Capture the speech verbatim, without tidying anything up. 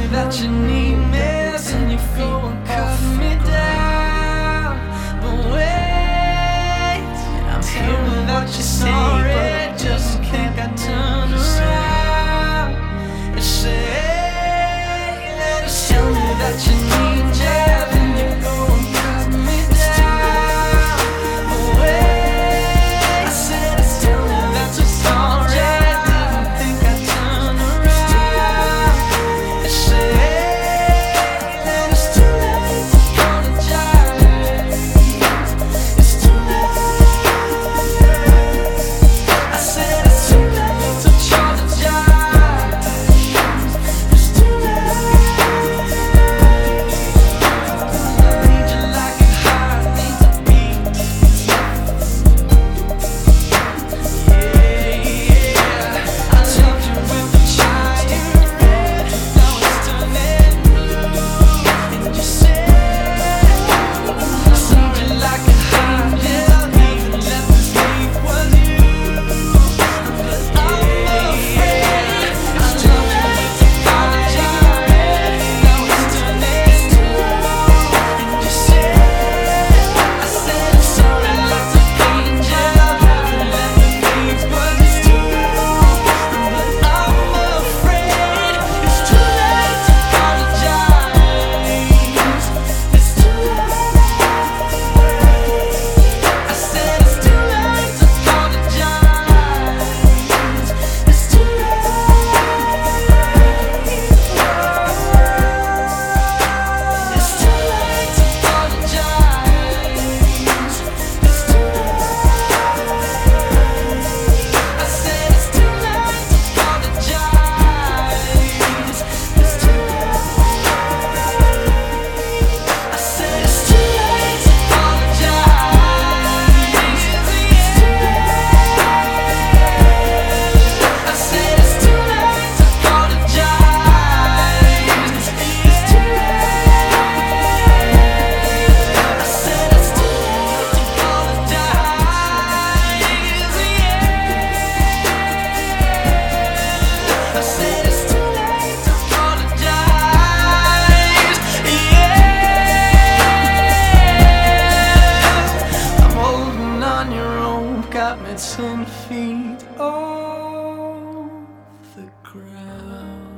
that you need me, and you go and cut me down. But wait, I'm here without you, sorry. Just think I turn around and say, tell me that you need me, then you go and cut me down. But wait, I said it's tell me that you're sorry. Didn't think I'd turn around and say that it's too late to apologize. It's too late. I said it's too late to apologize. It's too late. Got me ten feet off the ground.